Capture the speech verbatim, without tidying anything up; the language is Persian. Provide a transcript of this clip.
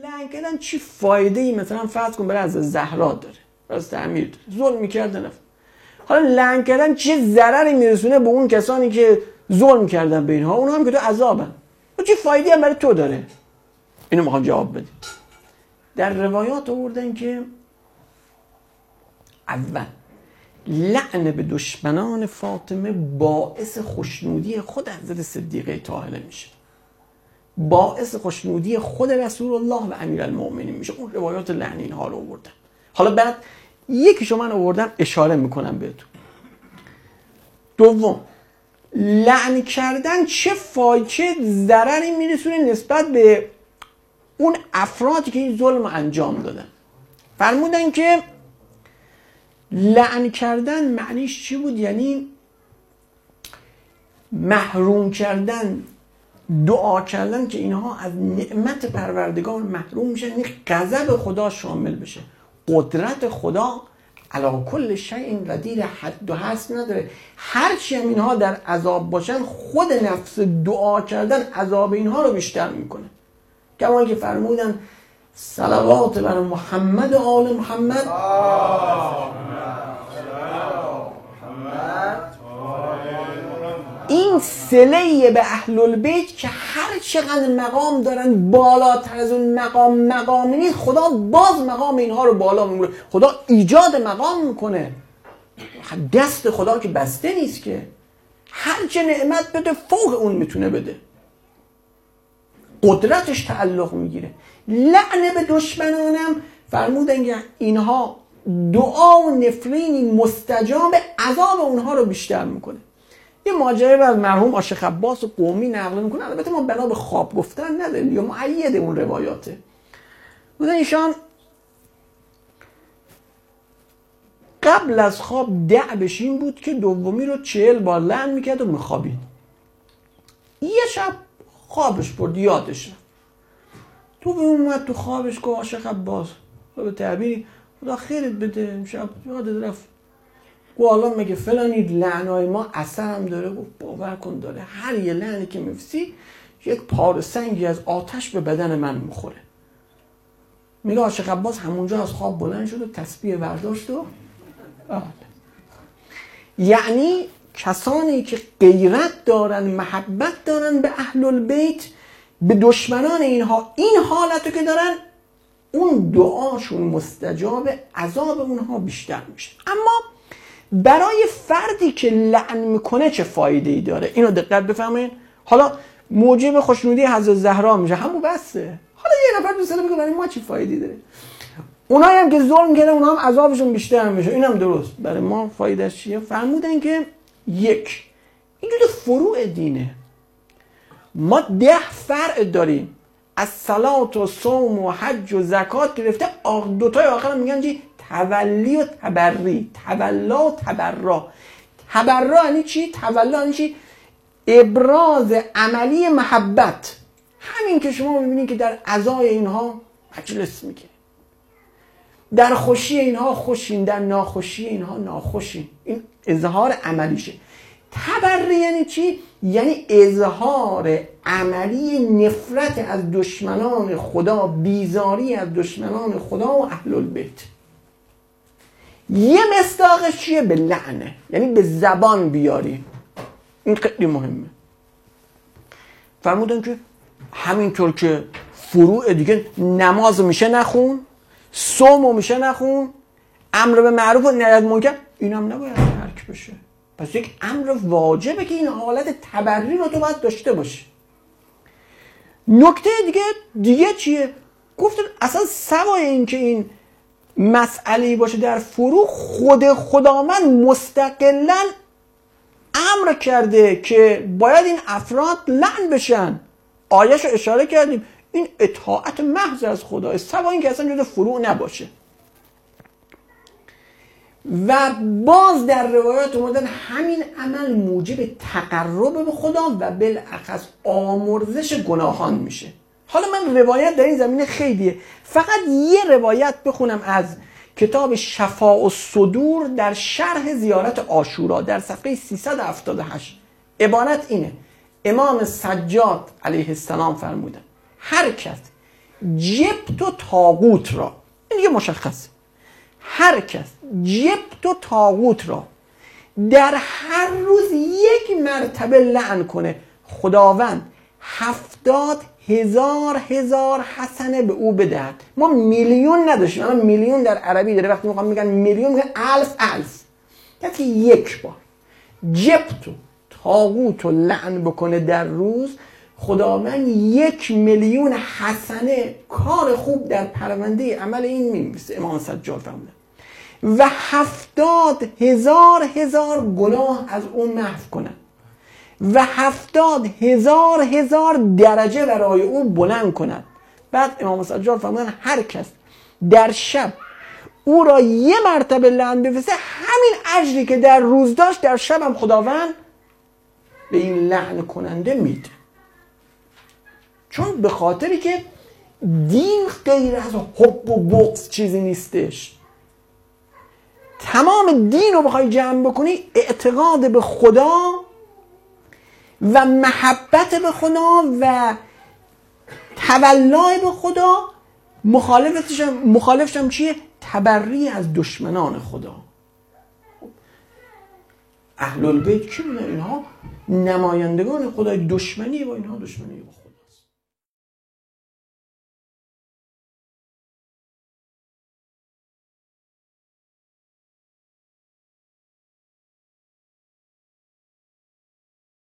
لعن کردن چی فایده ای مثلا فرض کن برای از زهرا داره، راست تعمیر داره، ظلم میکردن. حالا لعن کردن چه ضرری میرسونه به اون کسانی که ظلم کردن به اینها؟ اونها هم که تو عذابن، و چه فایده هم برای تو داره؟ اینو میخوام جواب بدیم. در روایات آوردن که اول لعن به دشمنان فاطمه باعث خوشنودی خود حضرت صدیقه طاهره میشه، باعث خوشنودی خود رسول الله و امیرالمؤمنین میشه. اون روایات لعن اینها رو آوردن. حالا بعد یکیشو من آوردم اشاره میکنم بهتون. دوم، لعن کردن چه فایده چه ضرری میرسونه نسبت به اون افرادی که این ظلم انجام دادن؟ فرمودن که لعن کردن معنیش چی بود؟ یعنی محروم کردن، دعا کردن که اینها از نعمت پروردگار محروم میشن، یعنی غضب خدا شامل بشه. قدرت خدا علی کل شیء قدیر، حد و حصر نداره. هرچی هم اینها در عذاب باشن، خود نفس دعا کردن عذاب اینها رو بیشتر میکنه. کما که فرمودن صلوات بر محمد و آل محمد. این صله به اهل البیت که هر چقدر مقام دارن بالاتر از اون مقام مقامی نیست، خدا باز مقام اینها رو بالا میبره. خدا ایجاد مقام میکنه، دست خدا که بسته نیست که، هر چه نعمت بده فوق اون میتونه بده، قدرتش تعلق میگیره. لعن به دشمنانم فرمودن که اینها دعا و نفرینی مستجاب عذاب اونها رو بیشتر میکنه. یه ماجرا از مرحوم آشیخ عباس قمی نقل میکنه، البته ما بنا به خواب گفتن نداریم یا مؤید اون روایاته. بودن ایشان قبل از خواب دعوش این بود که دومی رو چهل بار لعن میکرد و میخوابید. یه شب خوابش برد، یادش رفت. تو به اومد تو خوابش که آشیخ عباس به تعبیری خدا خیرت بده، شب یادت رفت. گو الان مگه فلانی لعنای ما اثر هم داره؟ گفت باور کن داره. هر یه لعنی که میفسی یک پاره سنگی از آتش به بدن من میخوره. میگه آشیخ عباس همونجا از خواب بلند شد و تسبیح برداشت و آه. یعنی کسانی که غیرت دارن، محبت دارن به اهل البیت، به دشمنان اینها این حالتو که دارن، اون دعاشون مستجاب، عذاب اونها بیشتر میشه. اما برای فردی که لعن میکنه چه فایده ای داره؟ اینو دقت بفهمین. حالا موجب خوشنودی حضرت زهرا میشه، همون بسه. حالا یه نفر دوست داره بگه برای ما چه فایده داره؟ اونایی هم که ظلم کردن اونها هم عذابشون بیشتر میشه. اینم درست. برای ما فایدهش چیه؟ فرمودن که یک، این جور فروع دینه. ما ده فرع داریم، از صلات و صوم و حج و زکات گرفته، دوتای آخر میگن چی؟ تولی و تبری. تولا و تبرا. تبرا یعنی چی؟ تولا یعنی چی؟ ابراز عملی محبت. همین که شما میبینید که در عزای اینها مجلس میگه، در خوشی اینها خوشین، در ناخوشی اینها ناخوشین. این اظهار عملیشه. تبری یعنی چی؟ یعنی اظهار عملی نفرت از دشمنان خدا، بیزاری از دشمنان خدا و اهل البیت. یه مصداقش چیه؟ به لعنه، یعنی به زبان بیاری. این خیلی مهمه. فرمودن که همینطور که فروع دیگه، نماز میشه نخون، صوم میشه نخون، امر به معروف و نهی از منکر اینم نباید ترک بشه. پس یک امر واجبه که این حالت تبری رو تو باید داشته باشی. نکته دیگه دیگه چیه؟ گفتن اصلا سوای این که این مسئله باشه در فروع، خود خداوند مستقلاً امر کرده که باید این افراد لعن بشن. آیه‌ش رو اشاره کردیم. این اطاعت محض از خدا، سوای این که اصلا جز فروع نباشه. و باز در روایات اومدن همین عمل موجب تقرب به خدا و بالاخص آمرزش گناهان میشه. حالا من روایت در این زمینه خیلیه، فقط یه روایت بخونم از کتاب شفاء الصدور در شرح زیارت عاشورا در صفحه سیصد و هفتاد و هشت. عبارت اینه: امام سجاد علیه السلام فرمودن هر کس جبت و طاغوت را، این دیگه مشخصه، هر کس جبت و طاغوت را در هر روز یک مرتبه لعن کنه، خداوند هفتاد هزار هزار حسنه به او بدهد. ما میلیون نداشتیم، اما میلیون در عربی داره، وقتی میخوام میگن میلیون میگن الف الف. کسی یک بار جبت و طاغوت و لعن بکنه در روز، خداوند یک میلیون حسنه کار خوب در پرونده عمل این می‌نویسه. امام سجاد فرمودن و هفتاد هزار هزار گناه از اون محو کنن و هفتاد هزار هزار درجه برای او بلند کنند. بعد امام سجاد فرمودن هر کس در شب او را یه مرتبه لعن بفرسته، همین اجری که در روز داشت در شب هم خداوند به این لعن کننده میده. چون به خاطری که دین غیر از حب و بغض چیزی نیستش. تمام دین رو بخوای جمع بکنی، اعتقاد به خدا و محبت به خدا و تولای به خدا، مخالفتش هم مخالفش هم چیه؟ تبری از دشمنان خدا. اهل البیت کی بودن؟ اینها نمایندگان خدای، دشمنی با اینها دشمنی با خدا.